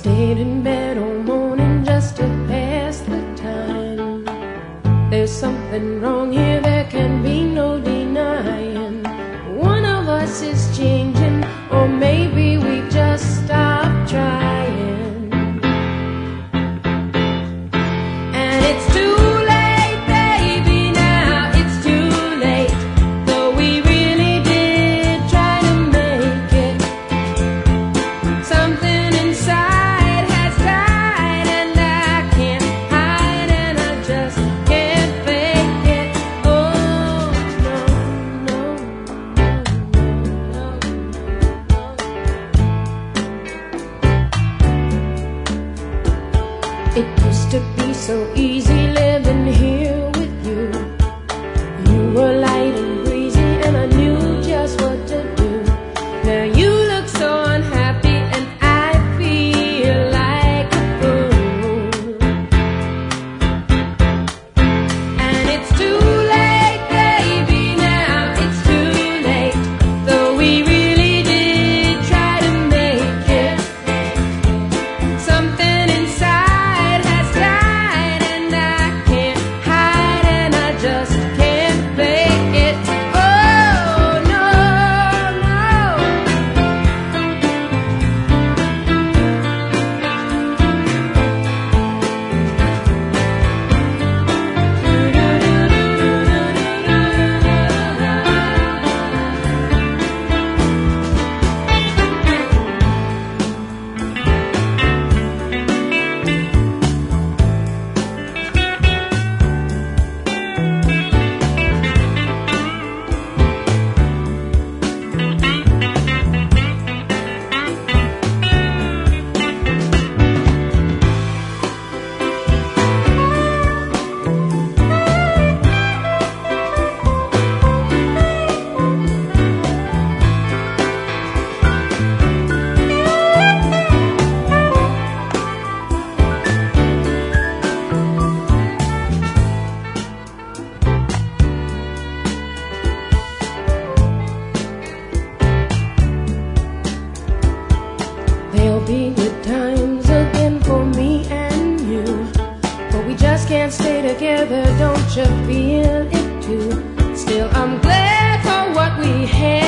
stayed in bed all morning just to pass the time. There's something wrong here, there can be no denying. One of us is changing, or maybe we've just stopped trying. And it's too late, baby, now it's too late. Though we really did try to make it, something inside has died, and I can't hide, and I just can't fake it. Oh, no, no, no, no, no. It used to be so easy living here with you. You were light and breezy, and I knew just what to do. Now you look so unhappy, and I feel like a fool. And it's too late, baby, now it's too late. Though we really did try to make it, something inside has died, and I can't hide, and I just can't fake it. Oh, no, no. There'll be good times again for me and you, but we just can't stay together, don't you feel it too? Still, I'm glad for what we had.